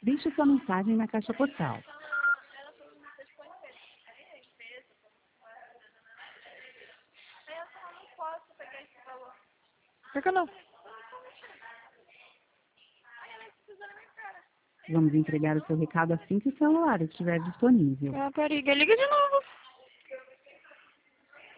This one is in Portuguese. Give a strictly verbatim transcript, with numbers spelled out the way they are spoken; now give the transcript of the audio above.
Deixe sua mensagem na caixa postal. Por que não? Vamos entregar o seu recado assim que o celular estiver disponível. Ah, peraí, liga de novo.